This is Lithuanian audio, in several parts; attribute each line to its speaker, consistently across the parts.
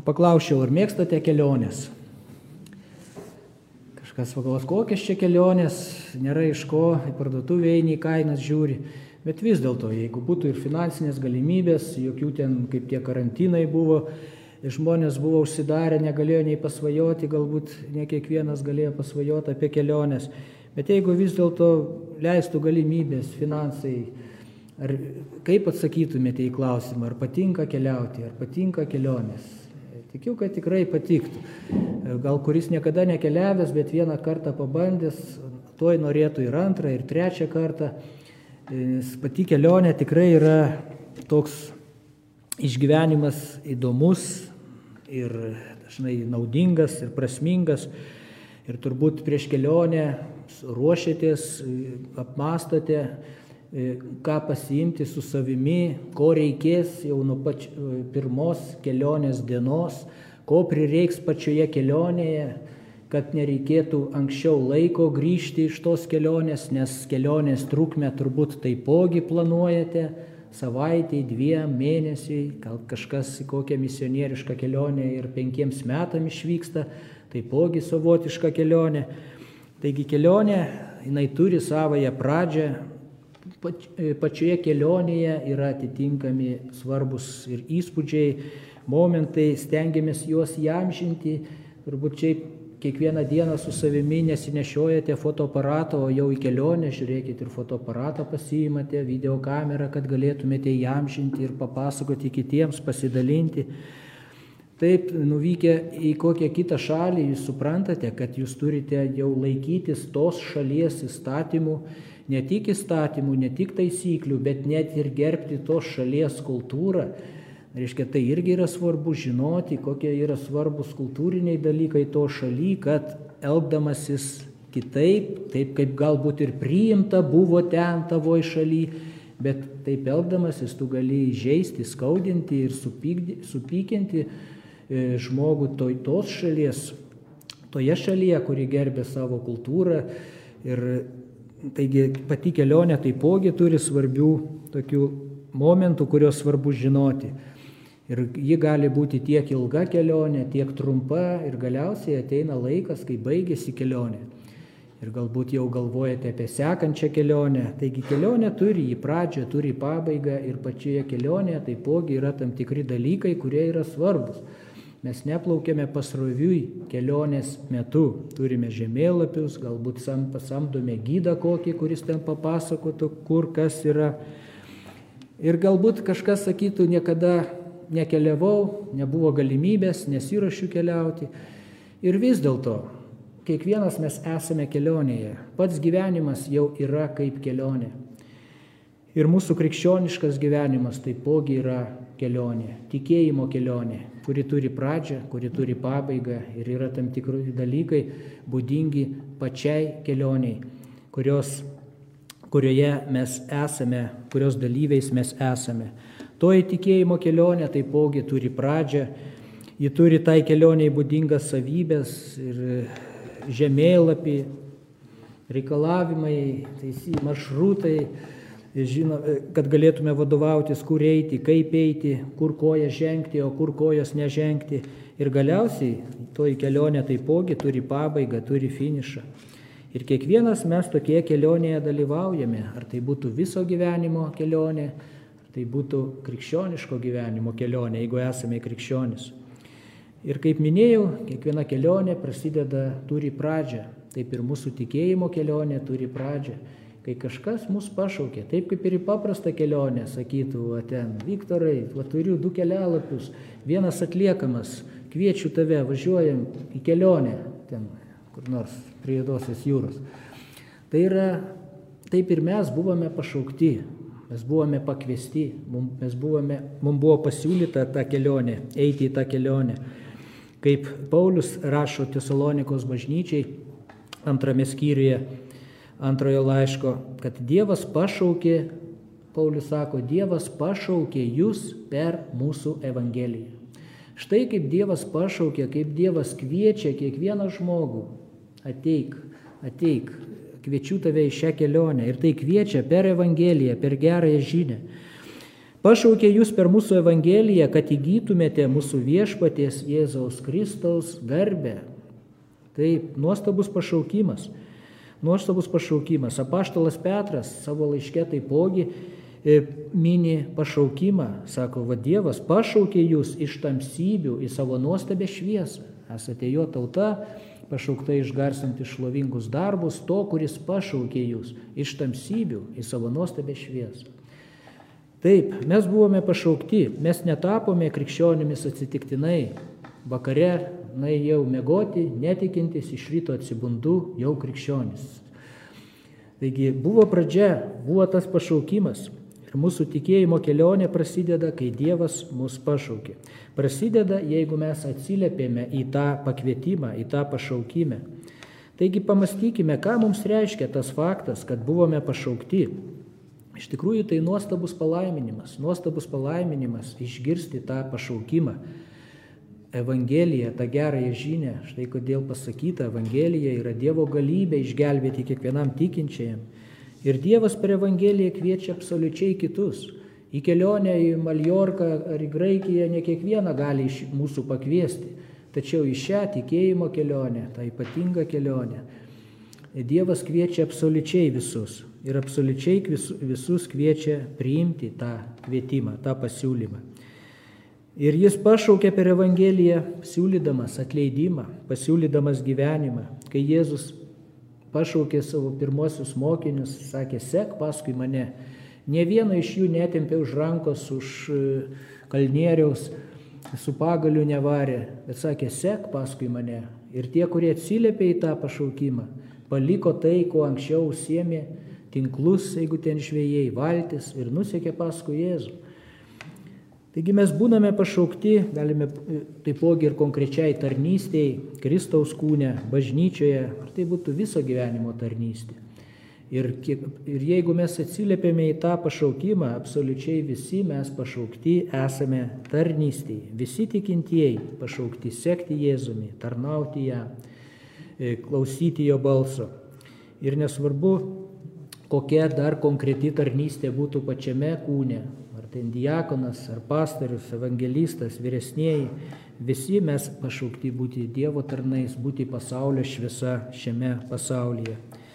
Speaker 1: paklausčiau, ar mėgstate keliones? Kažkas pagalvos, kokias čia kelionės, nėra iš ko, į parduotuvę eini, į kainas žiūri. Bet vis dėlto, jeigu būtų ir finansinės galimybės, jokių ten kaip tie karantinai buvo, žmonės buvo užsidarę, negalėjo nei pasvajoti, galbūt ne kiekvienas galėjo pasvajoti apie keliones. Bet jeigu vis dėlto leistų galimybės, finansai, ar kaip atsakytumėte į klausimą, ar patinka keliauti, ar patinka kelionės? Tikiu, kad tikrai patiktų. Gal kuris niekada nekeliavęs, bet vieną kartą pabandęs, tuoj norėtų ir antrą, ir trečią kartą. Pati kelionė tikrai yra toks išgyvenimas įdomus ir dažnai naudingas ir prasmingas. Ir turbūt prieš kelionę ruošiatės, apmastote, ką pasiimti su savimi, ko reikės jau nuo pirmos kelionės dienos, ko prireiks pačioje kelionėje, kad nereikėtų anksčiau laiko grįžti iš tos kelionės, nes kelionės trukmę turbūt taipogi planuojate, savaitei, 2 mėnesiai, gal kažkas į kokią misionierišką kelionę ir 5 metams išvyksta, taipogi savotiška kelionė. Taigi kelionė, jinai turi savąją pradžią, pačioje kelionėje yra atitinkami svarbus ir įspūdžiai, momentai, stengiamės juos įamžinti, turbūt čia kiekvieną dieną su savimi nesinešiojate fotoaparato, o jau į kelionę žiūrėkit ir fotoaparatą pasiimate, videokamerą, kad galėtumėte įamžinti ir papasakoti kitiems, pasidalinti. Taip, nuvykę į kokią kitą šalį, jūs suprantate, kad jūs turite jau laikytis tos šalies įstatymų, ne tik įstatymų, ne tik taisyklių, bet net ir gerbti tos šalies kultūrą. Reiškia, tai irgi yra svarbu žinoti, kokie yra svarbus kultūriniai dalykai to šaly, kad elgdamasis kitaip, taip kaip galbūt ir priimta buvo ten tavoj šaly, bet taip elgdamasis tu gali įžeisti, skaudinti ir supykinti žmogų tos šalies, toje šalyje, kuri gerbė savo kultūrą. Ir taigi pati kelionė taipogi turi svarbių tokių momentų, kuriuos svarbu žinoti. Ir ji gali būti tiek ilga kelionė, tiek trumpa ir galiausiai ateina laikas, kai baigėsi kelionė. Ir galbūt jau galvojate apie sekančią kelionę. Taigi kelionė turi į pradžią, turi į pabaigą ir pačioje kelionėje taipogi yra tam tikri dalykai, kurie yra svarbus. Mes neplaukiame pasroviui kelionės metu. Turime žemėlapius, galbūt pasamdome gydą kokį, kuris ten papasakotų, kur kas yra. Ir galbūt kažkas sakytų, niekada nekeliavau, nebuvo galimybės, nesiruošiu keliauti. Ir vis dėlto, kiekvienas mes esame kelionėje. Pats gyvenimas jau yra kaip kelionė. Ir mūsų krikščioniškas gyvenimas taipogi yra kelionė, tikėjimo kelionė, kuri turi pradžią, kuri turi pabaigą ir yra tam tikri dalykai būdingi pačiai kelioniai, kurioje mes esame, kurios dalyviais mes esame. Toji tikėjimo kelionė taipogi turi pradžią, ji turi tai kelioniai būdingas savybės ir žemėlapį, reikalavimai, maršrutai, kad galėtume vadovautis, kur eiti, kaip eiti, kur kojas žengti, o kur kojas nežengti. Ir galiausiai toji kelionė taipogi turi pabaigą, turi finišą. Ir kiekvienas mes tokie kelionėje dalyvaujame, ar tai būtų viso gyvenimo kelionė, tai būtų krikščioniško gyvenimo kelionė, jeigu esame krikščionis. Ir kaip minėjau, kiekviena kelionė turi pradžią, taip ir mūsų tikėjimo kelionė turi pradžią. Kai kažkas mus pašaukė, taip kaip ir į paprastą kelionę, sakytų, ten, Viktorai, turiu 2 kelialapius, vienas atliekamas, kviečiu tave, važiuojam į kelionę, ten, kur nors prie Juodosios jūros. Tai yra, taip ir mes buvome pašaukti. Mes buvome pakviesti, mums buvo pasiūlyta tą kelionę, eiti į tą kelionę. Kaip Paulius rašo Tesalonikos bažnyčiai 2 skyriuje 2 laiško, kad Dievas pašaukė, Paulius sako, Dievas pašaukė jūs per mūsų evangeliją. Štai kaip Dievas pašaukė, kaip Dievas kviečia kiekvieną žmogų, ateik. Kviečiu tave į šią kelionę ir tai kviečia per Evangeliją, per gerąją žinią. Pašaukė jūs per mūsų Evangeliją, kad įgytumėte mūsų viešpaties Jėzaus Kristaus garbę. Taip, nuostabus pašaukimas. Nuostabus pašaukimas. Apaštalas Petras savo laiške taipogi mini pašaukimą. Sako, va Dievas pašaukė jūs iš tamsybių į savo nuostabę šviesą. Esate jo tauta, pašaukta išgarsinti šlovingus darbus to, kuris pašaukė jūs iš tamsybių į savo nuostabę šviesą. Taip, mes buvome pašaukti, mes netapome krikščionimis atsitiktinai. Vakare nuėjau miegoti, netikintis, iš ryto atsibundu jau krikščionis. Taigi buvo pradžia, buvo tas pašaukimas. Ir mūsų tikėjimo kelionė prasideda, kai Dievas mus pašaukė. Prasideda, jeigu mes atsiliepėme į tą pakvietimą, į tą pašaukimą. Taigi pamastykime, ką mums reiškia tas faktas, kad buvome pašaukti. Iš tikrųjų tai nuostabus palaiminimas išgirsti tą pašaukimą. Evangelija, tą gerąją žinią, štai kodėl pasakyta, Evangelija yra Dievo galybė išgelbėti kiekvienam tikinčiajam. Ir Dievas per Evangeliją kviečia absoliučiai kitus. Į kelionę į Maljorką ar į Graikiją ne kiekvieną gali iš mūsų pakviesti, tačiau į šią tikėjimo kelionę, tą ypatingą kelionę, Dievas kviečia absoliučiai visus ir absoliučiai visus kviečia priimti tą kvietimą, tą pasiūlymą. Ir jis pašaukė per Evangeliją, siūlydamas atleidimą, pasiūlydamas gyvenimą. Kai Jėzus pašaukė savo pirmosius mokinius, sakė, sek paskui mane. Nė vieno iš jų netempė už rankos, už kalnieriaus, su pagaliu nevarė, bet sakė, sek paskui mane. Ir tie, kurie atsiliepė į tą pašaukimą, paliko tai, ko anksčiau užsiėmė, tinklus, jeigu ten žvejai, valtis, ir nusekė paskui Jėzų. Taigi mes būname pašaukti, galime taipogi ir konkrečiai tarnystėj, Kristaus kūne, bažnyčioje, ar tai būtų viso gyvenimo tarnystė. Ir jeigu mes atsiliepėme į tą pašaukimą, absoliučiai visi mes pašaukti esame tarnystėj. Visi tikintieji pašaukti sekti Jėzumi, tarnauti ją, klausyti jo balso. Ir nesvarbu, kokia dar konkreti tarnystė būtų pačiame kūne, ar ten diakonas, ar pastorius, evangelistas, vyresnieji, visi mes pašaukti būti Dievo tarnais, būti pasaulio šviesa šiame pasaulyje.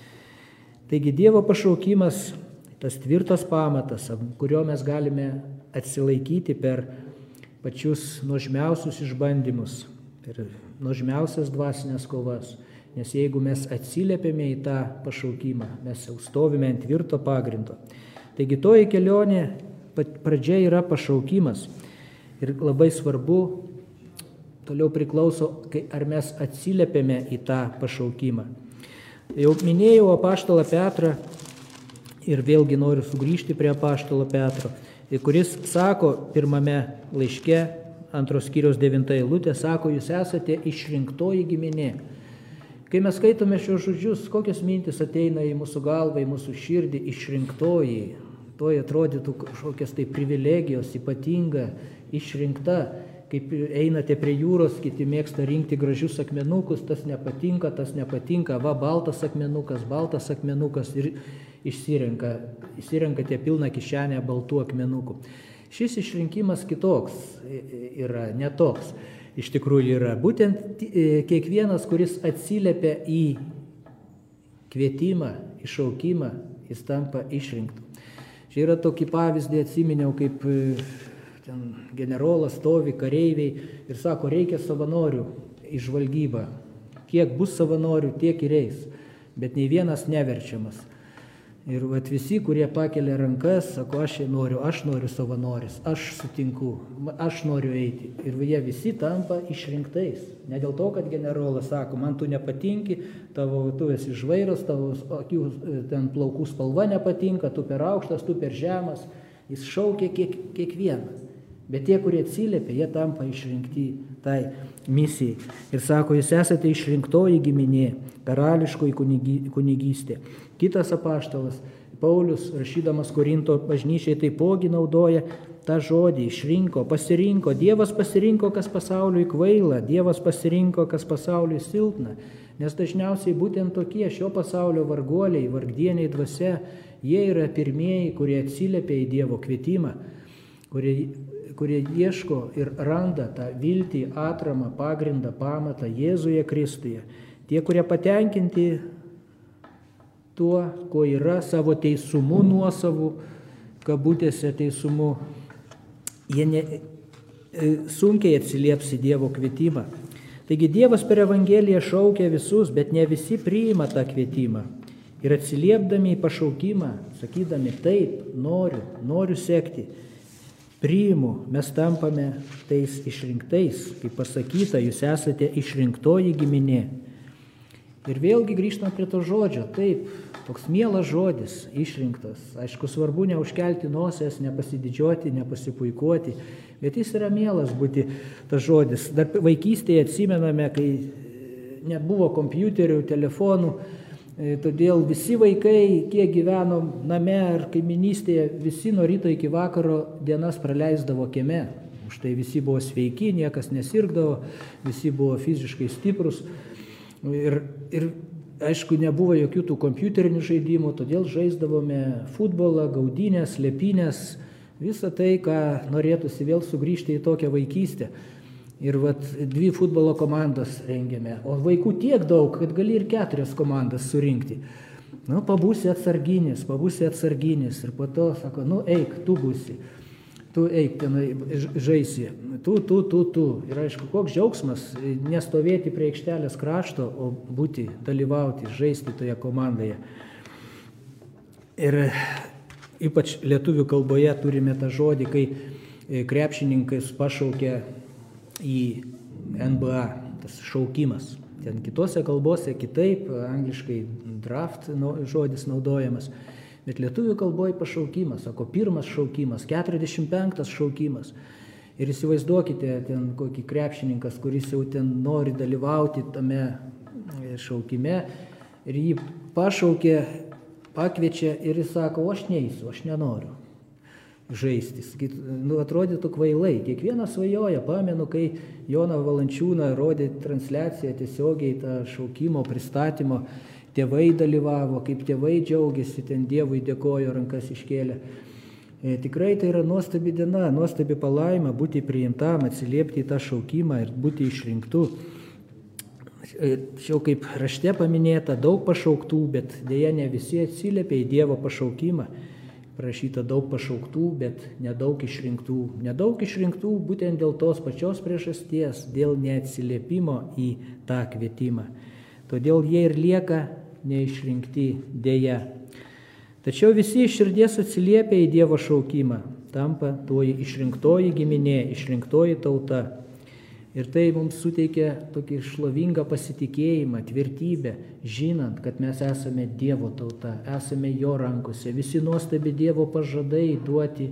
Speaker 1: Taigi Dievo pašaukimas, tas tvirtas pamatas, ant kurio mes galime atsilaikyti per pačius nuožmiausius išbandymus, per nuožmiausias dvasinės kovas. Nes jeigu mes atsiliepėme į tą pašaukimą, mes jau stovime ant tvirto pagrindo. Taigi toji kelionė pradžia yra pašaukimas. Ir labai svarbu, toliau priklauso, ar mes atsiliepėme į tą pašaukimą. Jau minėjau apaštalą Petrą ir vėlgi noriu sugrįžti prie apaštalo Petro, kuris sako pirmame laiške, 2 skyriaus 9 eilutė, sako, jūs esate išrinktoji giminė. Kai mes skaitome šios žodžius, kokios mintis ateina į mūsų galvą, į mūsų širdį, išrinktoji, toj atrodytų kažkokias tai privilegijos, ypatinga, išrinkta, kaip einate prie jūros, kiti mėgsta rinkti gražius akmenukus, tas nepatinka, va, baltas akmenukas ir išsirenkate pilną kišenę baltų akmenukų. Šis išrinkimas kitoks yra, netoks. Iš tikrųjų yra būtent kiekvienas, kuris atsiliepia į kvietimą, į šaukimą, jis tampa išrinktu. Čia yra tokį pavyzdį atsiminiau, kaip ten generolas stovi, kareiviai ir sako, reikia savanorių į žvalgybą. Kiek bus savanorių, tiek ir eis, bet nei vienas neverčiamas. Ir visi, kurie pakelia rankas, sako, aš noriu savanoris, aš sutinku, aš noriu eiti. Ir jie visi tampa išrinktais. Ne dėl to, kad generolas sako, man tu nepatinki, tu esi žvairas, tavo akių ten plaukų spalva nepatinka, tu per aukštas, tu per žemas. Jis šaukia kiekvieną. Bet tie, kurie atsiliepia, jie tampa išrinkti tai misijai. Ir sako, jūs esate išrinktoji giminė, karališkoji kunigystė. Kitas apaštalas, Paulius, rašydamas Korinto bažnyčiai, taipogi naudoja tą žodį, išrinko, pasirinko. Dievas pasirinko, kas pasauliui kvaila, Dievas pasirinko, kas pasauliui silpna. Nes dažniausiai būtent tokie šio pasaulio varguoliai, vargdieniai dvasia, jie yra pirmieji, kurie atsiliepia į Dievo kvietimą. kurie ieško ir randa tą viltį, atramą, pagrindą, pamatą Jėzuje Kristuje. Tie, kurie patenkinti tuo, kuo yra, savo teisumu nuosavu, kabutėse teisumu, jie sunkiai atsilieps į Dievo kvietimą. Taigi Dievas per Evangeliją šaukia visus, bet ne visi priima tą kvietimą. Ir atsiliepdami į pašaukimą, sakydami taip, noriu sekti, priimu, mes tampame tais išrinktais, kaip pasakyta, jūs esate išrinktoji giminė. Ir vėlgi grįžtam prie to žodžio, taip, toks mielas žodis, išrinktas. Aišku, svarbu neužkelti nosies, nepasididžiuoti, nepasipuikuoti, bet jis yra mielas būti tas žodis. Dar vaikystėje atsimename, kai nebuvo kompiuterių, telefonų, todėl visi vaikai, kiek gyveno name ar kaiminystėje, visi nuo ryto iki vakaro dienas praleisdavo kieme. Už tai visi buvo sveiki, niekas nesirgdavo, visi buvo fiziškai stiprus. Ir aišku, nebuvo jokių tų kompiuterinių žaidimų, todėl žaisdavome futbolą, gaudynės, lepynės, visą tai, ką norėtųsi vėl sugrįžti į tokią vaikystę. Ir 2 futbolo komandas rengėme, o vaikų tiek daug, kad gali ir 4 komandas surinkti. Pabūsi atsarginis, ir po to sako, eik, tu būsi, tu eik tenai žaisi, tu. Ir aišku, koks džiaugsmas nestovėti prie aikštelės krašto, o dalyvauti, žaisti toje komandoje. Ir ypač lietuvių kalboje turime tą žodį, kai krepšininkas pašaukia į NBA, tas šaukimas. Ten kitose kalbose kitaip, angliškai draft žodis naudojamas, bet lietuvių kalboje pašaukimas, sako, pirmas šaukimas, 45 šaukimas. Ir įsivaizduokite ten kokį krepšininkas, kuris jau ten nori dalyvauti tame šaukime, ir jį pašaukė, pakviečia ir jis sako, aš neisiu, aš nenoriu žaistis. Atrodytų kvailai. Kiekvienas svajoja. Pamenu, kai Joną Valančiūną rodė transliaciją tiesiogiai tą šaukimo pristatymo, tėvai dalyvavo, kaip tėvai džiaugiasi, ten Dievui dėkojo, rankas iškėlė. Tikrai tai yra nuostabi diena, nuostabi palaima būti priimtam, atsiliepti į tą šaukimą ir būti išrinktų. Tačiau kaip rašte paminėta, daug pašauktų, bet dėja ne visi atsiliepia į Dievo pašaukimą. Prašyta daug pašauktų, bet nedaug išrinktų. Nedaug išrinktų būtent dėl tos pačios priežasties, dėl neatsiliepimo į tą kvietimą. Todėl jie ir lieka neišrinkti dėja. Tačiau visi iš širdies atsiliepia į Dievo šaukimą, tampa toji išrinktoji giminė, išrinktoji tauta. Ir tai mums suteikia tokį šlovingą pasitikėjimą, tvirtybę, žinant, kad mes esame Dievo tauta, esame Jo rankose. Visi nuostabi Dievo pažadai duoti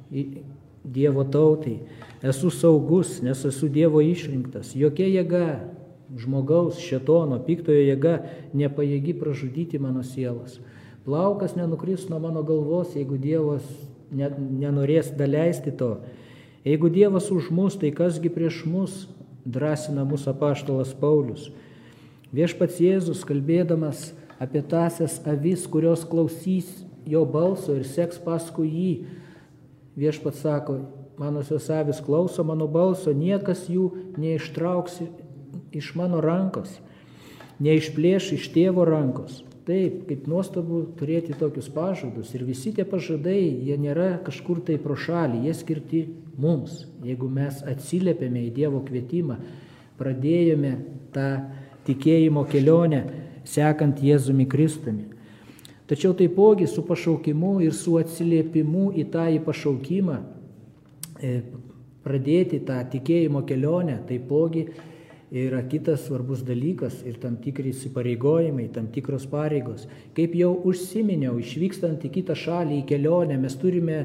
Speaker 1: Dievo tautai. Esu saugus, nes esu Dievo išrinktas. Jokia jėga, žmogaus, šėtono, piktojo jėga nepajėgi pražudyti mano sielos. Plaukas nenukris nuo mano galvos, jeigu Dievas nenorės daleisti to. Jeigu Dievas už mus, tai kasgi prieš mus, drąsina mus apaštalas Paulius. Viešpats Jėzus, kalbėdamas apie tąsias avis, kurios klausys jo balso ir seks paskui jį, viešpats sako, manosios avis klauso mano balso, niekas jų neištrauks iš mano rankos, neišplėš iš tėvo rankos. Taip, kaip nuostabu turėti tokius pažadus. Ir visi tie pažadai, jie nėra kažkur tai pro šalį, jie skirti mums. Jeigu mes atsiliepiame į Dievo kvietimą, pradėjome tą tikėjimo kelionę, sekant Jėzumi Kristumi. Tačiau taipogi su pašaukimu ir su atsiliepimu į tą pašaukimą, pradėti tą tikėjimo kelionę, taipogi yra kitas svarbus dalykas ir tam tikri įsipareigojimai, tam tikros pareigos. Kaip jau užsiminiau, išvykstant į kitą šalį, į kelionę, mes turime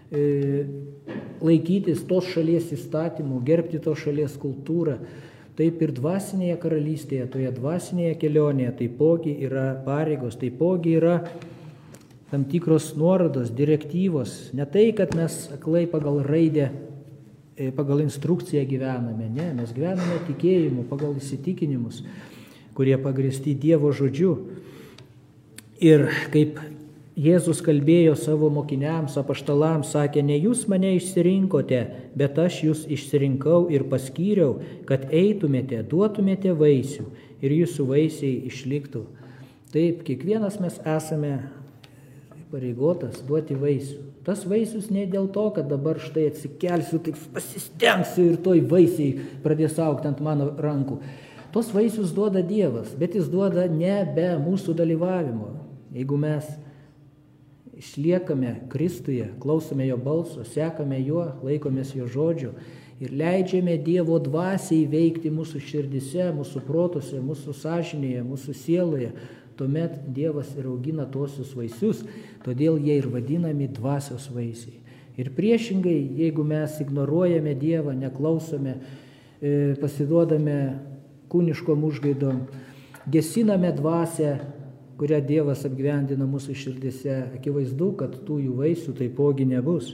Speaker 1: laikytis tos šalies įstatymų, gerbti tos šalies kultūrą. Taip ir dvasinėje karalystėje, toje dvasinėje kelionėje taipogi yra pareigos, taipogi yra tam tikros nuorodos, direktyvos. Ne tai, kad mes aklai pagal raidę, pagal instrukciją gyvename, ne, mes gyvename tikėjimu, pagal įsitikinimus, kurie pagrįsti Dievo žodžiu. Ir kaip Jėzus kalbėjo savo mokiniams, apaštalams, sakė, ne jūs mane išsirinkote, bet aš jūs išsirinkau ir paskyriau, kad eitumėte, duotumėte vaisių ir jūsų vaisiai išliktų. Taip, kiekvienas mes esame pareigotas duoti vaisių. Tas vaisius ne dėl to, kad dabar štai atsikelsiu, taip pasistengsiu ir toj vaisiai pradės augti ant mano rankų. Tos vaisius duoda Dievas, bet jis duoda ne be mūsų dalyvavimo. Jeigu mes išliekame Kristuje, klausome jo balso, sekame juo, laikomės jo žodžių ir leidžiame Dievo dvasiai veikti mūsų širdise, mūsų protuose, mūsų sąžinėje, mūsų sieloje, tuomet Dievas ir augina tuosius vaisius, todėl jie ir vadinami dvasios vaisiai. Ir priešingai, jeigu mes ignoruojame Dievą, neklausome, pasiduodame kūniškom užgaidom, gesiname dvasią, kurią Dievas apgyvendina mūsų širdise, akivaizdu, kad tų jų vaisių taipogi nebus.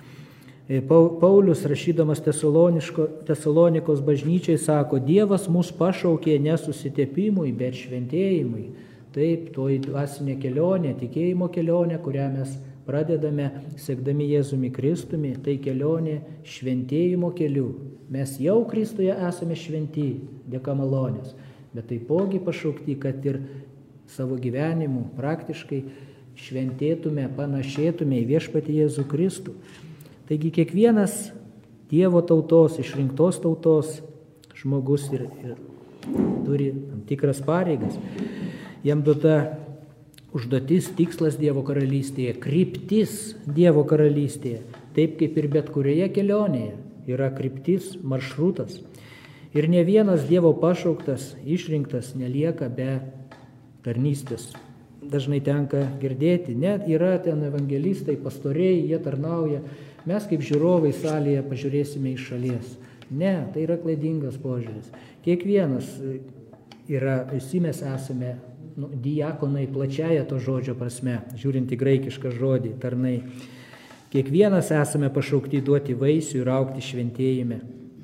Speaker 1: Paulius, rašydamas Tesalonikos bažnyčiai, sako, Dievas mus pašaukė ne susitepimui, bet šventėjimui. Taip, toji dvasinė kelionė, tikėjimo kelionė, kurią mes pradedame sekdami Jėzumi Kristumi, tai kelionė šventėjimo keliu. Mes jau Kristuje esame šventi, dėka malonės, bet taipogi pašaukti, kad ir savo gyvenimu praktiškai šventėtume, panašėtume į viešpatį Jėzų Kristų. Taigi kiekvienas Dievo tautos, išrinktos tautos žmogus ir turi tam tikras pareigas. Jam duota užduotis, tikslas Dievo karalystėje, kryptis Dievo karalystėje, taip kaip ir bet kurioje kelionėje yra kryptis, maršrutas. Ir ne vienas Dievo pašauktas, išrinktas nelieka be tarnystės. Dažnai tenka girdėti, net yra ten evangelistai, pastoriai, jie tarnauja, mes kaip žiūrovai salėje pažiūrėsime iš šalies. Ne, tai yra klaidingas požiūris. Kiekvienas yra, visi mes esame diakonai plačiaja to žodžio prasme, žiūrint į graikišką žodį, tarnai. Kiekvienas esame pašaukti duoti vaisių ir augti šventėjime.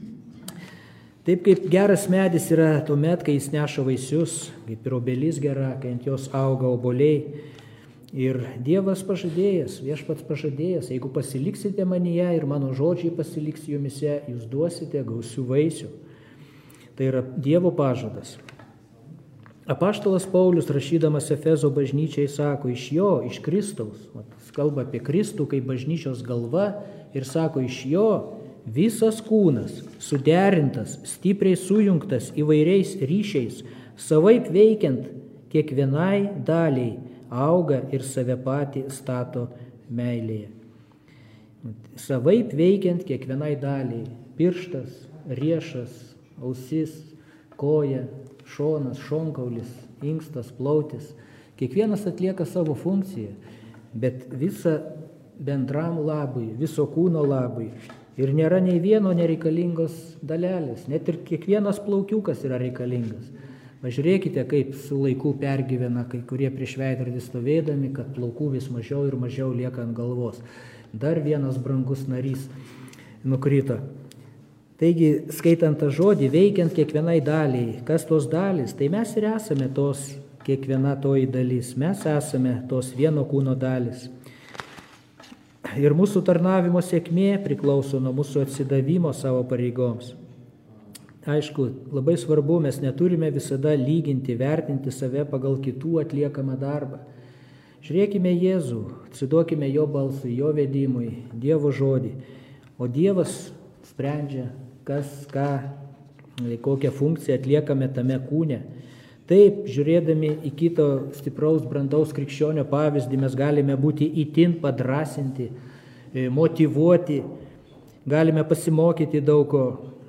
Speaker 1: Taip kaip geras medis yra tuomet, kai jis neša vaisius, kaip ir obelis gera, kai ant jos auga obuoliai. Ir Dievas pažadėjęs, viešpats pažadėjęs, jeigu pasiliksite manyje ir mano žodžiai pasiliks jumise, jūs duosite gausių vaisių. Tai yra Dievo pažadas. Apaštalas Paulius, rašydamas Efezo bažnyčiai, sako, iš jo, iš Kristaus, jis kalba apie Kristų kaip bažnyčios galva ir sako, iš jo visas kūnas, suderintas, stipriai sujungtas įvairiais ryšiais, savaip veikiant kiekvienai daliai, auga ir save patį stato meilėje. Savaip veikiant kiekvienai daliai, pirštas, riešas, ausis, koja, šonas, šonkaulis, inkstas, plautis, kiekvienas atlieka savo funkciją, bet visa bendram labui, viso kūno labui. Ir nėra nei vieno nereikalingos dalelės, net ir kiekvienas plaukiukas yra reikalingas. Pažiūrėkite, kaip su laiku pergyvena kai kurie prieš veidrodį stovėdami, kad plaukų vis mažiau ir mažiau lieka ant galvos. Dar vienas brangus narys nukrito. Taigi, skaitant tą žodį, veikiant kiekvienai daliai, kas tos dalys, tai mes ir esame tos kiekviena toji dalis, mes esame tos vieno kūno dalis. Ir mūsų tarnavimo sėkmė priklauso nuo mūsų atsidavimo savo pareigoms. Aišku, labai svarbu, mes neturime visada lyginti, vertinti save pagal kitų atliekamą darbą. Žiūrėkime Jėzų, atsiduokime jo balsui, jo vedimui, Dievo žodį. O Dievas sprendžia, kas, ką, kokią funkciją atliekame tame kūne. Taip, žiūrėdami į kito stipraus, brandaus krikščionio pavyzdį, mes galime būti itin padrasinti, motyvuoti, galime pasimokyti daug ko.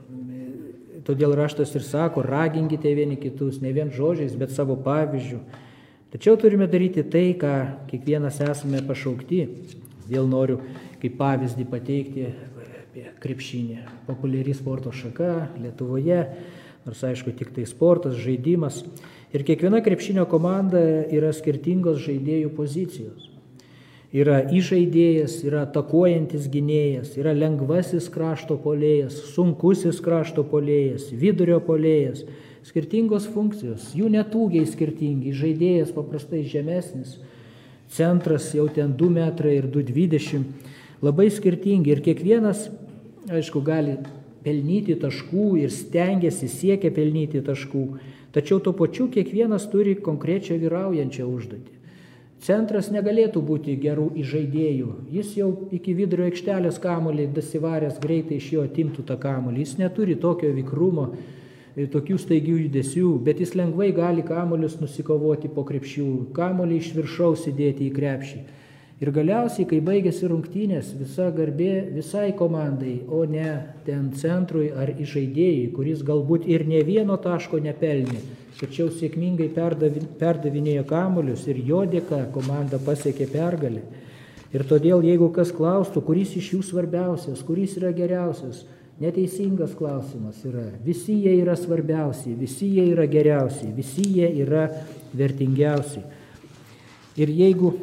Speaker 1: Todėl raštas ir sako, raginkite vieni kitus, ne vien žodžiais, bet savo pavyzdžių. Tačiau turime daryti tai, ką kiekvienas esame pašaukti. Vėl noriu kaip pavyzdį pateikti apie krepšinį. Populiari sporto šaka Lietuvoje. Nors aišku, tik tai sportas, žaidimas. Ir kiekviena krepšinio komanda yra skirtingos žaidėjų pozicijos. Yra įžaidėjas, yra atakuojantis gynėjas, yra lengvasis krašto puolėjas, sunkusis krašto puolėjas, vidurio puolėjas. Skirtingos funkcijos, jų net ūgiai skirtingi. Žaidėjas paprastai žemesnis, centras jau ten 2 metrai ir 2,20, labai skirtingi ir kiekvienas, aišku, gali pelnyti taškų ir stengiasi, siekia pelnyti taškų, tačiau tuo pačiu kiekvienas turi konkrečią vyraujančią užduotį. Centras negalėtų būti gerų įžaidėjų, jis jau iki vidurio aikštelės kamuolį dasivaręs greitai iš jo atimtų tą kamuolį, jis neturi tokio vikrumo, tokių staigių judesių, bet jis lengvai gali kamuolius nusikovoti po krepšių, kamuolį iš viršaus įdėti į krepšį. Ir galiausiai, kai baigėsi rungtynės, visa garbė visai komandai, o ne ten centrui ar įžaidėjui, kuris galbūt ir ne vieno taško nepelnė, tačiau sėkmingai perdavinėjo kamuolius ir jo dėka komanda pasiekė pergalę. Ir todėl, jeigu kas klaustų, kuris iš jų svarbiausias, kuris yra geriausias, neteisingas klausimas yra. Visi jie yra svarbiausi, visi jie yra geriausi, visi jie yra vertingiausi. Ir jeigu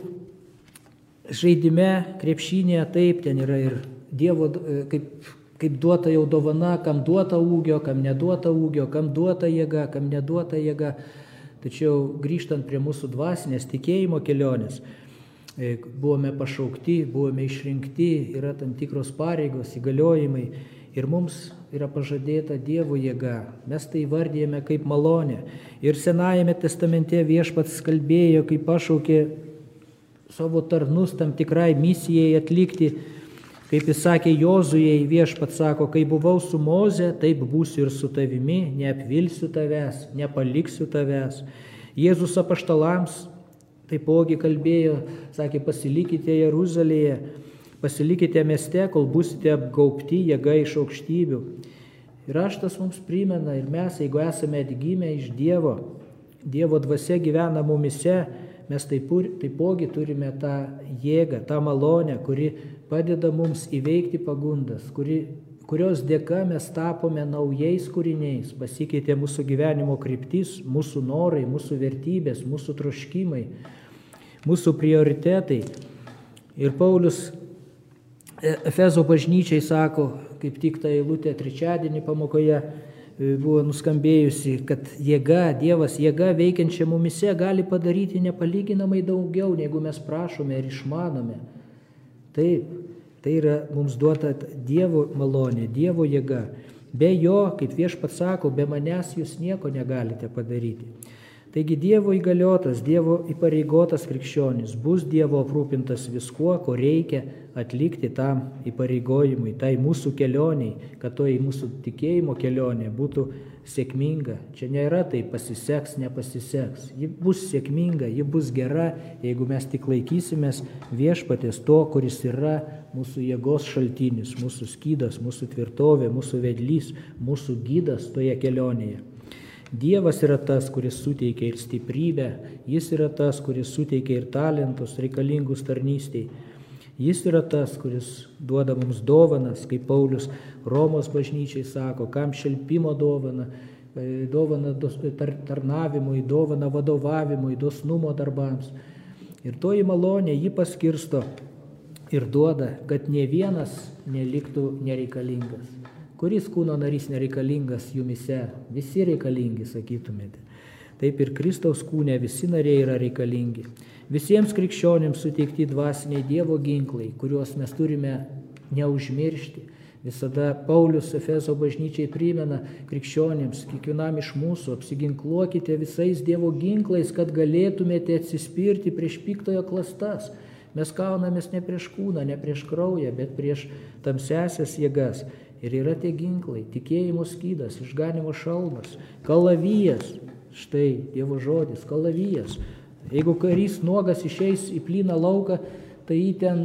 Speaker 1: žaidime, krepšinėje, taip, ten yra ir Dievo, kaip duota jau dovana, kam duota ūgio, kam neduota ūgio, kam duota jėga, kam neduota jėga. Tačiau grįžtant prie mūsų dvasinės tikėjimo kelionės, buvome pašaukti, buvome išrinkti, yra tam tikros pareigos, įgaliojimai ir mums yra pažadėta Dievo jėga. Mes tai vardijame kaip malonę. Ir Senajame testamente Viešpats kalbėjo, kai pašaukė savo tarnus tam tikrai misijai atlikti, kaip jis sakė Jozujai, Viešpats sako, kai buvau su Moze, taip būsiu ir su tavimi, neapvilsiu tavęs, nepaliksiu tavęs. Jėzus apaštalams taipogi kalbėjo, sakė, pasilikite Jeruzalėje, pasilikite mieste, kol būsite apgaubti jėga iš aukštybių. Ir raštas mums primena, ir mes, jeigu esame atgimę iš Dievo, Dievo dvasia gyvena mumise, mes taipogi turime tą jėgą, tą malonę, kuri padeda mums įveikti pagundas, kurios dėka mes tapome naujais kūriniais, pasikeitė mūsų gyvenimo kryptis, mūsų norai, mūsų vertybės, mūsų troškimai, mūsų prioritetai. Ir Paulius Efezo bažnyčiai sako, kaip tik ta eilutė trečiadienį pamokoje buvo nuskambėjusi, kad jėga, Dievas jėga veikiančia mumise gali padaryti nepalyginamai daugiau, negu mes prašome ir išmanome. Taip, tai yra mums duota Dievo malonė, Dievo jėga. Be jo, kaip Viešpats sako, be manęs jūs nieko negalite padaryti. Taigi Dievo įgaliotas, Dievo įpareigotas krikščionis bus Dievo aprūpintas viskuo, ko reikia atlikti tam įpareigojimui, tai mūsų kelioniai, kad toji mūsų tikėjimo kelionė būtų sėkminga. Čia nėra tai pasiseks, nepasiseks. Ji bus sėkminga, ji bus gera, jeigu mes tik laikysimės Viešpaties to, kuris yra mūsų jėgos šaltinis, mūsų skydas, mūsų tvirtovė, mūsų vedlys, mūsų gydas toje kelionėje. Dievas yra tas, kuris suteikia ir stiprybę, jis yra tas, kuris suteikia ir talentus reikalingus tarnystei. Jis yra tas, kuris duoda mums dovanas, kaip Paulius Romos bažnyčiai sako, kam šelpimo dovana, dovana tarnavimui, dovana vadovavimui, dosnumo darbams. Ir toji malonė jį paskirsto ir duoda, kad ne vienas neliktų nereikalingas. Kuris kūno narys nereikalingas jumise? Visi reikalingi, sakytumėte. Taip ir Kristaus kūne visi nariai yra reikalingi. Visiems krikščionims suteikti dvasiniai Dievo ginklai, kuriuos mes turime neužmiršti. Visada Paulius Efezo bažnyčiai primena krikščionims, kiekvienam iš mūsų, apsiginkluokite visais Dievo ginklais, kad galėtumėte atsispirti prieš piktojo klastas. Mes kaunamės ne prieš kūną, ne prieš kraują, bet prieš tamsiąsias jėgas. Ir yra tie ginklai, tikėjimo skydas, išganimo šalmas, kalavijas, štai Dievo žodis, kalavijas. Jeigu karys nuogas išeis į plyną lauką, tai jį ten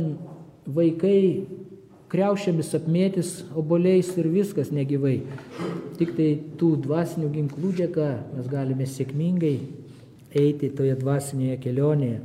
Speaker 1: vaikai kriaušėmis apmėtys obuoliais ir viskas negyvai. Tik tai tų dvasinių ginklų dėka mes galime sėkmingai eiti toje dvasinėje kelionėje.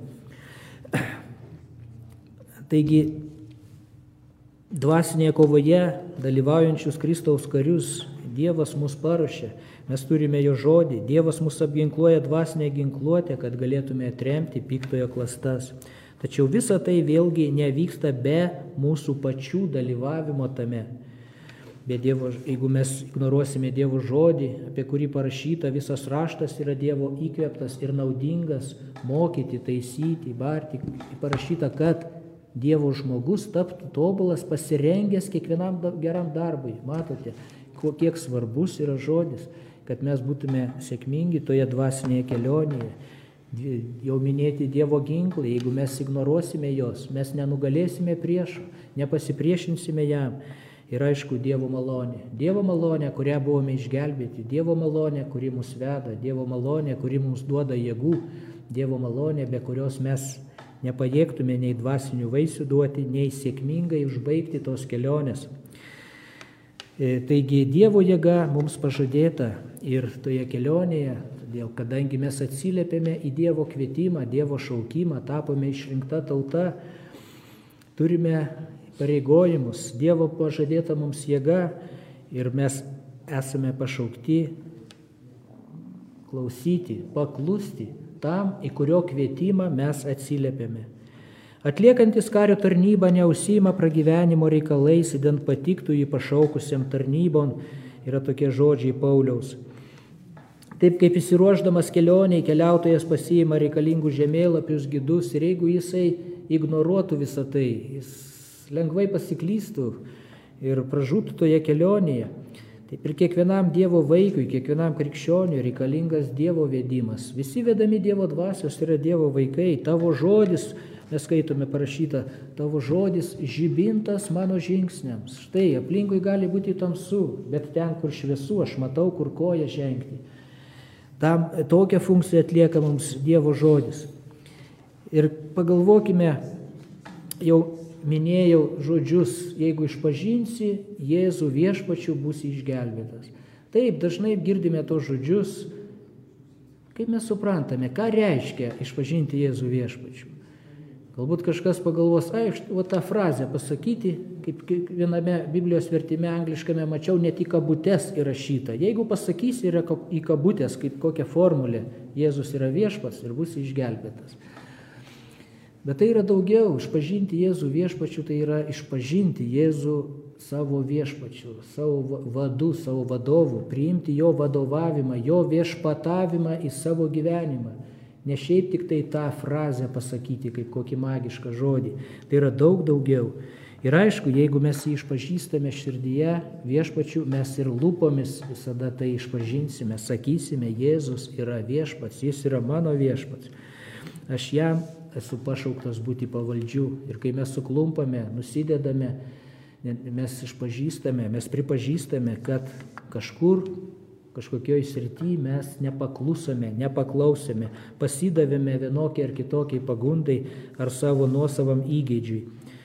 Speaker 1: Taigi, dvasinėje kovoje dalyvaujančius Kristaus karius Dievas mus paruošė, mes turime jo žodį, Dievas mus apginkluoja dvasinę ginkluotę, kad galėtume atremti piktojo klastas. Tačiau visa tai vėlgi nevyksta be mūsų pačių dalyvavimo tame. jeigu mes ignoruosime Dievo žodį, apie kurį parašyta, visas raštas yra Dievo įkvėptas ir naudingas mokyti, taisyti, barti, parašyta, kad Dievo žmogus taptų tobulas, pasirengęs kiekvienam geram darbui. Matote, kiek svarbus yra žodis, kad mes būtume sėkmingi toje dvasinėje kelionėje. Jau minėti Dievo ginklai, jeigu mes ignoruosime jos, mes nenugalėsime priešo, nepasipriešinsime jam. Ir aišku, Dievo malonė. Dievo malonė, kurią buvome išgelbėti. Dievo malonė, kuri mus veda. Dievo malonė, kuri mums duoda jėgų. Dievo malonė, be kurios mes nepajėgtume nei dvasinių vaisių duoti, nei sėkmingai užbaigti tos kelionės. Taigi Dievo jėga mums pažadėta ir toje kelionėje, todėl kadangi mes atsiliepėme į Dievo kvietimą, Dievo šaukimą, tapome išrinkta tauta, turime pareigojimus, Dievo pažadėta mums jėga ir mes esame pašaukti klausyti, paklusti tam, į kurio kvietimą mes atsiliepiame. Atliekantis kario tarnybą neužsiima pragyvenimo reikalais, idant patiktų jį pašaukusiam tarnybon, yra tokie žodžiai Pauliaus. Taip kaip įsiruošdamas kelioniai, keliautojas pasiima reikalingus žemėlapius, gidus ir jeigu jisai ignoruotų visą tai, jis lengvai pasiklystų ir pražūtų toje kelionėje. Taip ir kiekvienam Dievo vaikui, kiekvienam krikščioniui reikalingas Dievo vedimas. Visi vedami Dievo dvasios yra Dievo vaikai. Tavo žodis, mes skaitome parašyta, tavo žodis žibintas mano žingsniams. Štai, aplinkui gali būti tamsu, bet ten, kur šviesu, aš matau, kur koja žengti. Tam tokią funkciją atlieka mums Dievo žodis. Ir pagalvokime, jau minėjau žodžius, jeigu išpažinsi Jėzų viešpačiu, būsi išgelbėtas. Taip, dažnai girdime tos žodžius, kaip mes suprantame, ką reiškia išpažinti Jėzų viešpačiu. Galbūt kažkas pagalvos, o tą frazę pasakyti, kaip viename Biblijos vertime angliškame mačiau, net į kabutes įrašyta. Jeigu pasakysi yra į kabutės, kaip kokia formulė, Jėzus yra viešpats ir būsi išgelbėtas. Bet tai yra daugiau, išpažinti Jėzų viešpačiu, tai yra išpažinti Jėzų savo viešpačiu, savo vadu, savo vadovu, priimti jo vadovavimą, jo viešpatavimą į savo gyvenimą. Ne šiaip tik tai tą frazę pasakyti kaip kokį magišką žodį, tai yra daug daugiau. Ir aišku, jeigu mes jį išpažįstame širdyje viešpačiu, mes ir lūpomis visada tai išpažinsime, sakysime, Jėzus yra viešpats, jis yra mano viešpats. Aš jam esu pašauktas būti pavaldžiu. Ir kai mes suklumpame, nusidedame, mes išpažįstame, mes pripažįstame, kad kažkokioj srity mes nepaklusome, nepaklausėme, pasidavėme vienokiai ar kitokiai pagundai ar savo nuosavam įgeidžiui.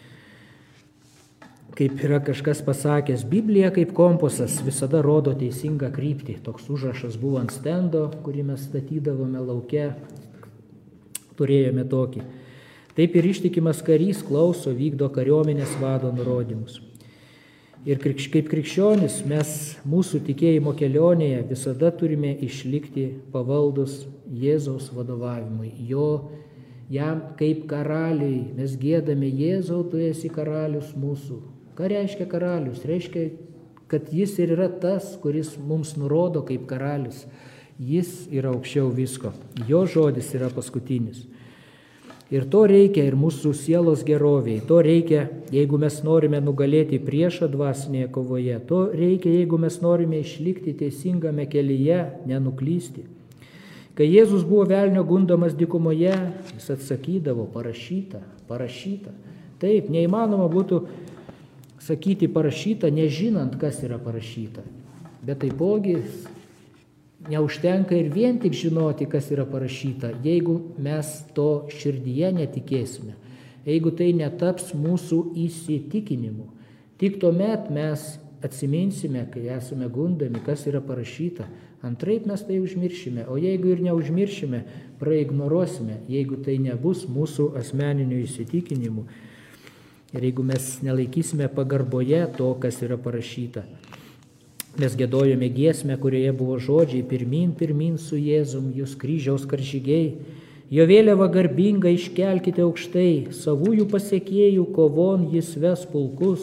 Speaker 1: Kaip yra kažkas pasakęs, Biblija kaip kompasas visada rodo teisingą kryptį. Toks užrašas buvo ant stendo, kurį mes statydavome lauke. Turėjome tokį. Taip ir ištikimas karys klauso, vykdo kariuomenės vado nurodymus. Ir kaip krikščionis mes mūsų tikėjimo kelionėje visada turime išlikti pavaldus Jėzaus vadovavimui. Jam kaip karaliui mes giedame, Jėzau, tu esi karalius mūsų. Ką reiškia karalius? Reiškia, kad jis ir yra tas, kuris mums nurodo kaip karalius. Jis yra aukščiau visko. Jo žodis yra paskutinis. Ir to reikia ir mūsų sielos geroviai. To reikia, jeigu mes norime nugalėti priešą dvasinėje kovoje. To reikia, jeigu mes norime išlikti teisingame kelyje, nenuklysti. Kai Jėzus buvo velnio gundomas dykumoje, jis atsakydavo, parašyta, parašyta. Taip, neįmanoma būtų sakyti parašyta, nežinant, kas yra parašyta. Bet taipogi neužtenka ir vien tik žinoti, kas yra parašyta, jeigu mes to širdyje netikėsime, jeigu tai netaps mūsų įsitikinimu. Tik tuomet mes atsiminsime, kai esame gundami, kas yra parašyta. Antraip mes tai užmiršime, o jeigu ir neužmiršime, praignoruosime, jeigu tai nebus mūsų asmeninių įsitikinimų ir jeigu mes nelaikysime pagarboje to, kas yra parašyta. Mes giedojome giesmę, kurioje buvo žodžiai pirmyn, pirmyn su Jėzum, jūs kryžiaus karžygiai. Jo vėliavą garbingą iškelkite aukštai, savųjų pasiekėjų kovon jis ves pulkus,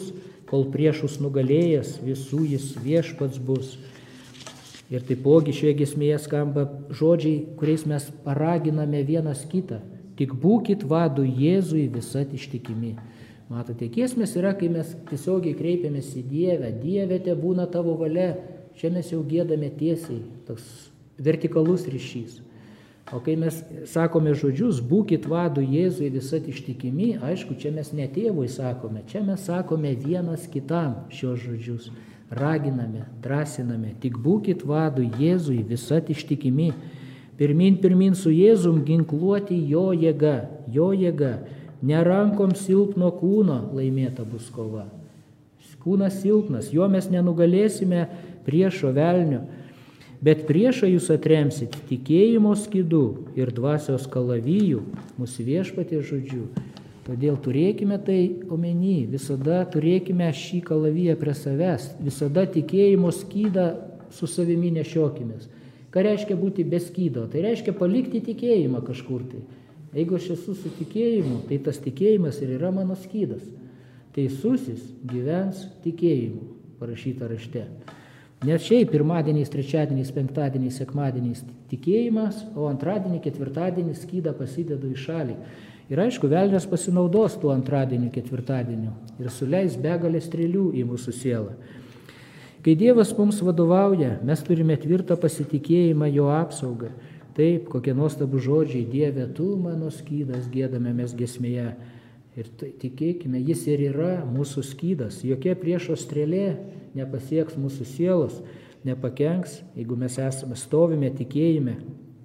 Speaker 1: kol priešus nugalėjęs, visų jis viešpats bus. Ir taipogi šioje giesmėje skamba žodžiai, kuriais mes paraginame vienas kitą. Tik būkit vadu Jėzui visat ištikimi. Matote, giesmės yra, kai mes tiesiogiai kreipiamės į Dievę. Dieve, te būna tavo valia. Čia mes jau giedame tiesiai, toks vertikalus ryšys. O kai mes sakome žodžius, būkit vadu Jėzui visat ištikimi, aišku, čia mes ne tėvui sakome, čia mes sakome vienas kitam šios žodžius. Raginame, drąsiname, tik būkit vadu Jėzui visat ištikimi. Pirmin su Jėzum ginkluoti jo jėga. Ne rankom silpno kūno laimėta bus kova. Kūnas silpnas, jo mes nenugalėsime priešo velnio, bet priešą jūs atremsit tikėjimo skydu ir dvasios kalavijų, mūsų viešpaties žodžiu. Todėl turėkime tai omeny, visada turėkime šį kalaviją prie savęs, visada tikėjimo skydą su savimi nešiokimės. Ką reiškia būti be skydo? Tai reiškia palikti tikėjimą kažkur tai. Jeigu aš esu su tikėjimu, tai tas tikėjimas ir yra mano skydas. Teisusis gyvens tikėjimu, parašyta rašte. Nes šiaip pirmadieniais, trečiadieniais, penktadieniais, sekmadieniais tikėjimas, o antradienį, ketvirtadienį skydą pasidedu į šalį. Ir aišku, velnias pasinaudos tuo antradieniu, ketvirtadieniu ir suleis begalę strėlių į mūsų sielą. Kai Dievas mums vadovauja, mes turime tvirtą pasitikėjimą jo apsaugą. Taip, kokie nuostabų žodžiai, Dieve, tu mano skydas, giedame mes giesmėje. Ir tikėkime, jis ir yra mūsų skydas. Jokia priešo strėlė nepasieks mūsų sielos, nepakenks, jeigu mes stovime tikėjime.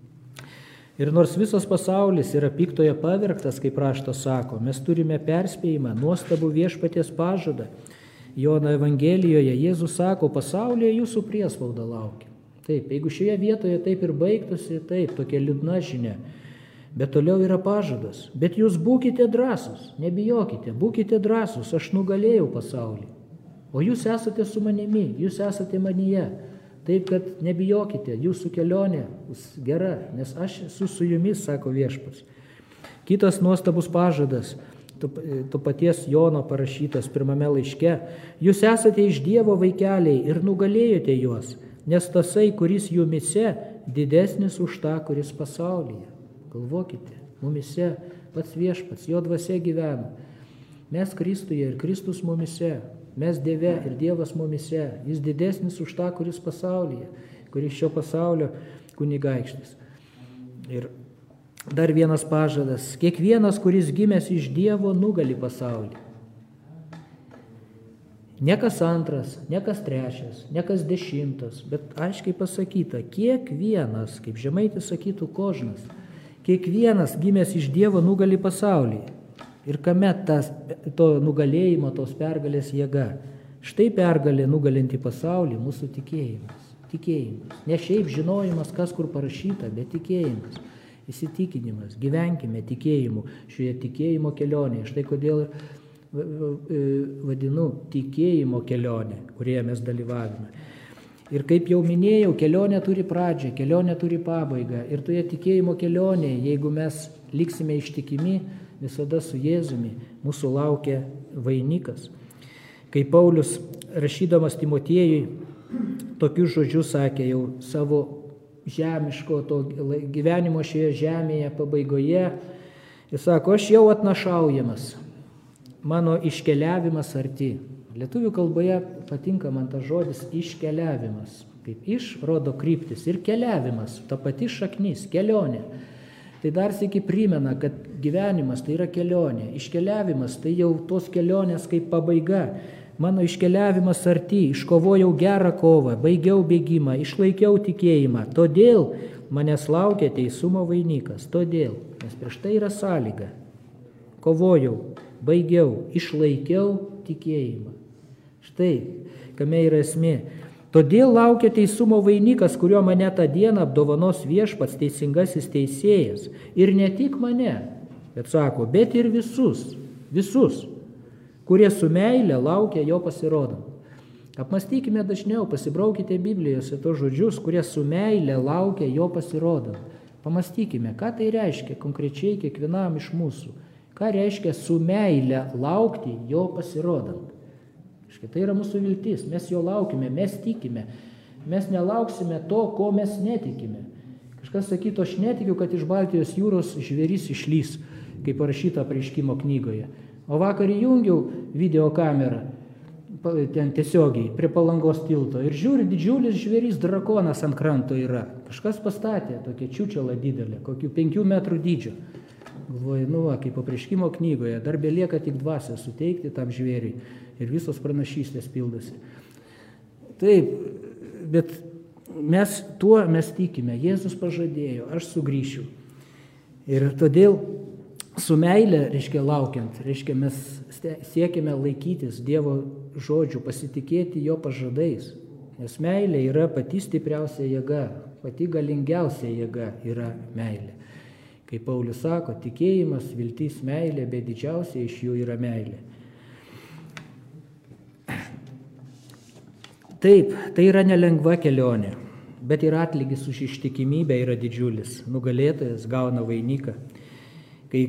Speaker 1: Ir nors visas pasaulis yra piktoje pavergtas, kaip raštas sako, mes turime perspėjimą, nuostabų viešpaties pažadą. Jono Evangelijoje Jėzus sako, pasaulyje jūsų priespauda laukia. Taip, jeigu šioje vietoje taip ir baigtųsi, taip, tokia liūdna žinia. Bet toliau yra pažadas. Bet jūs būkite drąsūs, nebijokite, būkite drąsūs, aš nugalėjau pasaulį. O jūs esate su manimi, jūs esate manyje. Taip, kad nebijokite, jūsų kelionė bus gera, nes aš esu su jumis, sako viešpats. Kitas nuostabus pažadas, to paties Jono parašytas pirmame laiške. Jūs esate iš Dievo vaikeliai ir nugalėjote juos, nes tasai, kuris jumise, didesnis už tą, kuris pasaulyje. Galvokite, mumise pats viešpats, jo dvasia gyvena. Mes Kristuje ir Kristus mumise, mes Dieve ir Dievas mumise. Jis didesnis už tą, kuris pasaulyje, kuris šio pasaulio kunigaikštis. Ir dar vienas pažadas, kiekvienas, kuris gimęs iš Dievo, nugali pasaulį. Ne kas antras, ne kas trečias, ne kas 10, bet aiškiai pasakyta, kiekvienas, kaip Žemaitis sakytų, kožnas, kiekvienas gimęs iš Dievo nugali pasaulį. Ir kame to nugalėjimo, tos pergalės jėga? Štai pergalė nugalinti pasaulį, mūsų tikėjimas. Tikėjimas. Ne šiaip žinojimas, kas kur parašyta, bet tikėjimas. Įsitikinimas. Gyvenkime tikėjimu šioje tikėjimo kelionėje. Štai kodėl vadinu tikėjimo kelionę, kurioje mes dalyvavome. Ir kaip jau minėjau, kelionė turi pradžią, kelionė turi pabaigą. Ir toje tikėjimo kelionėje, jeigu mes liksime ištikimi, visada su Jėzumi, mūsų laukia vainikas. Kai Paulius, rašydamas Timotiejui, tokius žodžius sakė jau savo žemiško to gyvenimo šioje žemėje pabaigoje, jis sako, aš jau atnašaujamas. Mano iškeliavimas arti. Lietuvių kalboje patinka man tas žodis iškeliavimas. Kaip iš rodo kryptis ir keliavimas, ta pati šaknis, kelionė. Tai dar sykį primena, kad gyvenimas tai yra kelionė. Iškeliavimas tai jau tos kelionės kaip pabaiga. Mano iškeliavimas arti, iškovojau gerą kovą, baigiau bėgimą, išlaikiau tikėjimą. Todėl manęs laukia teisumo vainikas. Todėl, nes prieš tai yra sąlyga. Kovojau, baigiau, išlaikiau tikėjimą. Štai, kame yra esmė. Todėl laukia teisumo vainikas, kurio mane tą dieną apdovanos viešpats teisingasis teisėjas. Ir ne tik mane, bet sako, bet ir visus, kurie su meile laukia jo pasirodant. Apmastykime dažniau, pasibraukite Biblijose tos žodžius, kurie su meile laukia jo pasirodant. Pamastykime, ką tai reiškia konkrečiai kiekvienam iš mūsų. Ką reiškia su meile laukti jo pasirodant? Tai yra mūsų viltis, mes jo laukime, mes tikime. Mes nelauksime to, ko mes netikime. Kažkas sakytų, aš netikiu, kad iš Baltijos jūros žvėris išlys, kaip parašyta Apreiškimo knygoje. O vakar įjungiau videokamerą, ten tiesiogiai, prie Palangos tilto. Ir žiūri, didžiulis žvėris, drakonas ant kranto yra. Kažkas pastatė tokią čiučelą didelę, kokių 5 metrų dydžio. Galvoju, kaip Apreiškimo knygoje, dar belieka tik dvasią suteikti tam žvėriui. Ir visos pranašystės pildosi. Taip, bet mes tikime. Jėzus pažadėjo, aš sugrįšiu. Ir todėl su meile, laukiant, mes siekime laikytis Dievo žodžių, pasitikėti jo pažadais. Nes meilė yra pati stipriausia jėga, pati galingiausia jėga yra meilė. Kaip Paulius sako, tikėjimas, viltis, meilė, bet didžiausia iš jų yra meilė. Taip, tai yra nelengva kelionė, bet ir atlygis už ištikimybę yra didžiulis. Nugalėtojas gauna vainiką. Kai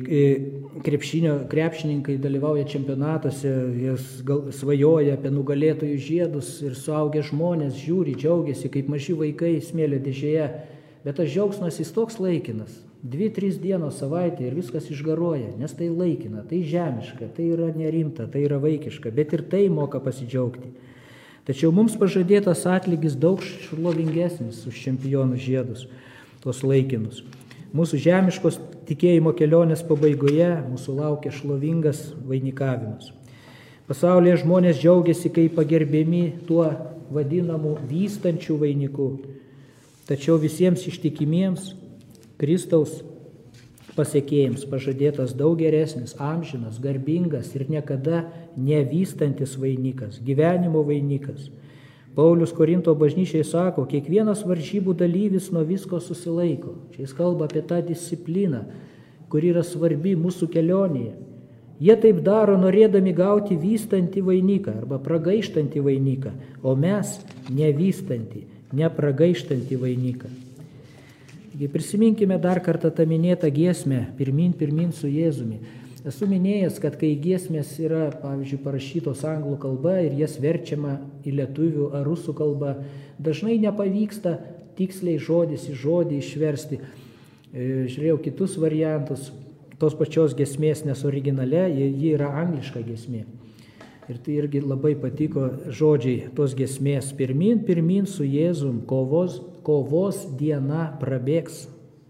Speaker 1: krepšininkai dalyvauja čempionatuose, jie svajoja apie nugalėtojų žiedus ir suaugę žmonės žiūri, džiaugiasi kaip maži vaikai smėlio dėžėje, bet tas džiaugsmas jis toks laikinas. 2-3 dienos savaitė ir viskas išgaruoja, nes tai laikina, tai žemiška, tai yra nerimta, tai yra vaikiška, bet ir tai moka pasidžiaugti. Tačiau mums pažadėtas atlygis daug šlovingesnis už čempionų žiedus, tos laikinus. Mūsų žemiškos tikėjimo kelionės pabaigoje mūsų laukia šlovingas vainikavimas. Pasaulyje žmonės džiaugiasi, kai pagerbiami tuo vadinamu vystančių vainiku. Tačiau visiems ištikimiems Kristaus pasekėjams pažadėtas daug geresnis, amžinas, garbingas ir niekada nevystantis vainikas, gyvenimo vainikas. Paulius Korinto bažnyčiai sako, kiekvienas varžybų dalyvis nuo visko susilaiko. Čia jis kalba apie tą discipliną, kuri yra svarbi mūsų kelionėje. Jie taip daro, norėdami gauti vystantį vainiką arba pragaištantį vainiką, o mes nevystantį, nepragaištantį vainiką. Prisiminkime dar kartą tą minėtą giesmę, pirmyn su Jėzumi. Esu minėjęs, kad kai giesmės yra, pavyzdžiui, parašytos anglų kalba ir jas verčiama į lietuvių ar rusų kalbą, dažnai nepavyksta tiksliai žodis į žodį išversti. Žiūrėjau kitus variantus tos pačios giesmės, nes originale ji yra angliška giesmė. Ir tai irgi labai patiko žodžiai tos giesmės. Pirmyn su Jėzum, kovos diena prabėgs.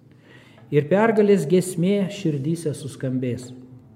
Speaker 1: Ir pergalės giesmė širdyse suskambės.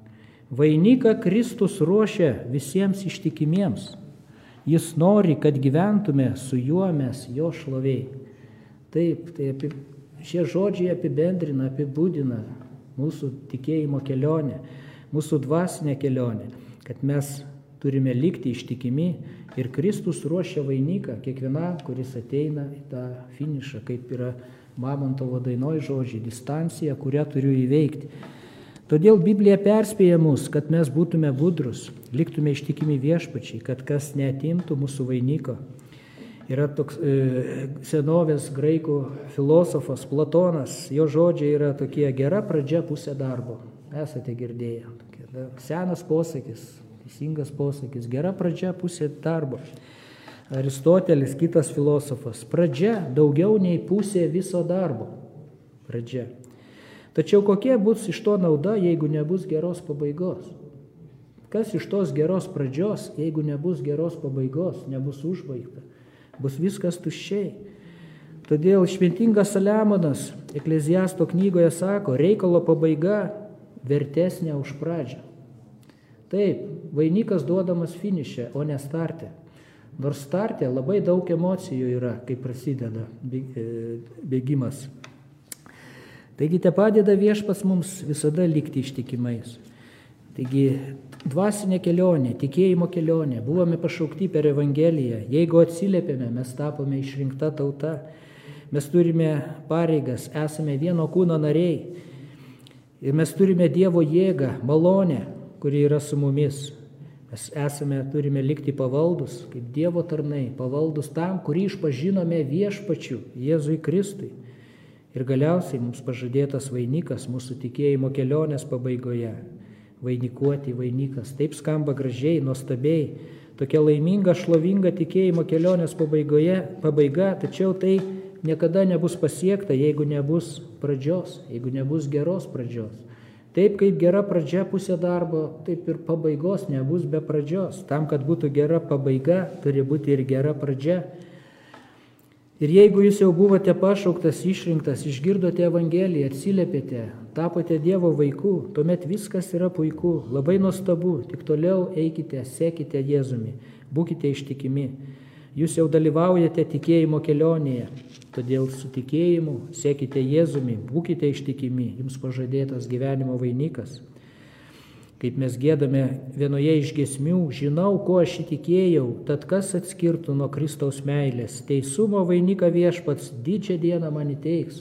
Speaker 1: Vainiką Kristus ruošia visiems ištikimiems. Jis nori, kad gyventume su juo mes jo šloviai. Taip, šie žodžiai apibendrina, apibūdina mūsų tikėjimo kelionę, mūsų dvasinę kelionę, kad mes turime likti ištikimi ir Kristus ruošia vainiką kiekvienam, kuris ateina į tą finišą, kaip yra Mamontovo dainoj žodžiai, distancija, kurią turiu įveikti. Todėl Biblija perspėja mus, kad mes būtume budrus, liktume ištikimi viešpačiai, kad kas neatimtų mūsų vainiko. Yra toks senovės graikų filosofas Platonas, jo žodžiai yra tokie: gera pradžia pusė darbo. Esate girdėję. Senas posakis, teisingas posakis, gera pradžia pusė darbo. Aristotelis, kitas filosofas, pradžia daugiau nei pusė viso darbo. Pradžia. Tačiau kokia bus iš to nauda, jeigu nebus geros pabaigos? Kas iš tos geros pradžios, jeigu nebus geros pabaigos, nebus užbaigta? Bus viskas tuščiai. Todėl šventingas Saliamonas Ekleziasto knygoje sako, reikalo pabaiga vertesnė už pradžią. Taip, vainikas duodamas finiše, o ne starte. Nors starte labai daug emocijų yra, kai prasideda bėgimas. Taigi te padeda viešpats mums visada likti ištikimais. Taigi dvasinė kelionė, tikėjimo kelionė, buvome pašaukti per Evangeliją. Jeigu atsiliepėme, mes tapome išrinkta tauta. Mes turime pareigas, esame vieno kūno nariai. Ir mes turime Dievo jėgą, malonę, kuri yra su mumis. Mes turime likti pavaldus, kaip Dievo tarnai, pavaldus tam, kurį išpažinome viešpačiu, Jėzui Kristui. Ir galiausiai mums pažadėtas vainikas mūsų tikėjimo kelionės pabaigoje. Vainikuoti vainikas. Taip skamba gražiai, nuostabiai. tokia laiminga, šlovinga tikėjimo kelionės pabaiga, tačiau tai niekada nebus pasiekta, jeigu nebus pradžios, jeigu nebus geros pradžios. Taip kaip gera pradžia pusė darbo, taip ir pabaigos nebus be pradžios. Tam, kad būtų gera pabaiga, turi būti ir gera pradžia. Ir jeigu jūs jau buvote pašauktas, išrinktas, išgirdote Evangeliją, atsiliepėte, tapote Dievo vaikų, tuomet viskas yra puiku, labai nuostabu, tik toliau eikite, sekite Jėzumi, būkite ištikimi. Jūs jau dalyvaujate tikėjimo kelionėje, todėl su tikėjimu sekite Jėzumi, būkite ištikimi, jums pažadėtas gyvenimo vainikas. Kaip mes giedame vienoje iš giesmių, žinau, ko aš įtikėjau, tad kas atskirtų nuo Kristaus meilės, teisumo vainiką viešpats didžią dieną man įteiks.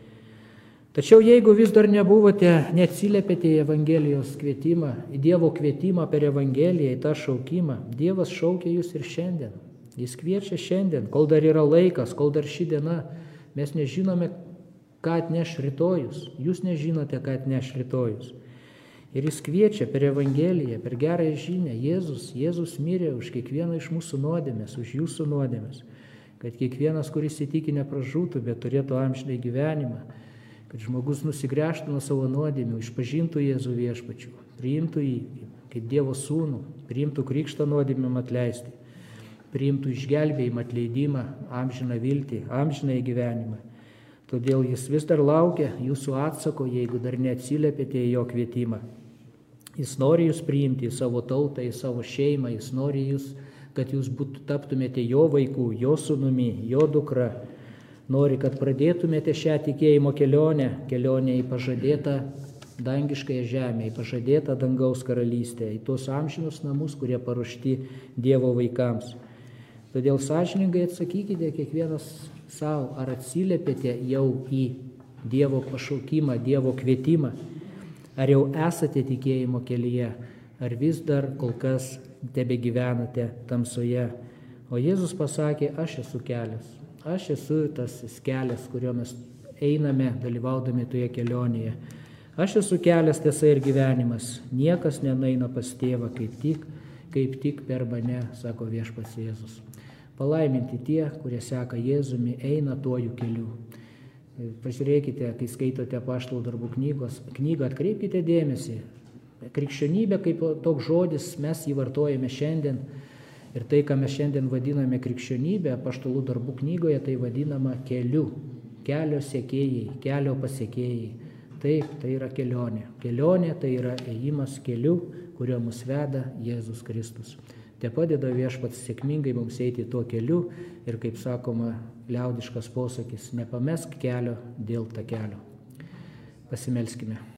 Speaker 1: Tačiau jeigu vis dar nebuvote, neatsiliepėte į Evangelijos kvietimą, į Dievo kvietimą per Evangeliją, į tą šaukimą, Dievas šaukia jūs ir šiandien. Jis kviečia šiandien, kol dar yra laikas, kol dar ši diena, mes nežinome, ką atneš rytojus, jūs nežinote, ką atneš rytojus. Ir jis kviečia per Evangeliją, per gerąją žinią, Jėzus mirė už kiekvieną iš mūsų nuodėmės, už jūsų nuodėmės, kad kiekvienas, kuris įtiki, nepražūtų, bet turėtų amžinai gyvenimą, kad žmogus nusigręžtų nuo savo nuodėmių, išpažintų Jėzų viešpačiu, priimtų jį kaip Dievo sūnų, priimtų krikštą nuodėmėm atleisti, priimtų išgelbėjimą, atleidimą, amžiną viltį, amžiną gyvenimą. Todėl jis vis dar laukia jūsų atsako, jeigu dar neatsiliepėte į jo kvietimą. Jis nori jūs priimti į savo tautą, į savo šeimą, jis nori jūs, kad jūs taptumėte jo vaikų, jo sūnumi, jo dukra. Nori, kad pradėtumėte šią tikėjimo kelionę į pažadėtą dangiškąją žemę, į pažadėtą dangaus karalystę, į tuos amžinus namus, kurie paruošti Dievo vaikams. Todėl sąžiningai atsakykite kiekvienas savo, ar atsiliepėte jau į Dievo pašaukimą, Dievo kvietimą, ar jau esate tikėjimo kelyje, ar vis dar kol kas tebegyvenate tamsoje. O Jėzus pasakė, aš esu kelias, aš esu tas kelias, kuriuo mes einame, dalyvaudami toje kelionėje. Aš esu kelias, tiesa ir gyvenimas, niekas nenueina pas tėvą kaip tik per mane, sako viešpats Jėzus. Palaiminti tie, kurie seka Jėzumi, eina tuoju keliu. Pažiūrėkite, kai skaitote Apaštalų darbų knygą, atkreipkite dėmesį. Krikščionybė kaip toks žodis, mes jį vartojame šiandien. Ir tai, ką mes šiandien vadiname krikščionybė, Apaštalų darbų knygoje tai vadinama keliu. Kelio sekėjai, kelio pasiekėjai. Taip, tai yra kelionė. Kelionė tai yra ėjimas keliu, kuriuo mus veda Jėzus Kristus. Te padeda viešpats sėkmingai mums eiti tuo keliu ir, kaip sakoma, liaudiškas posakis, nepamesk kelio dėl takelio. Pasimelskime.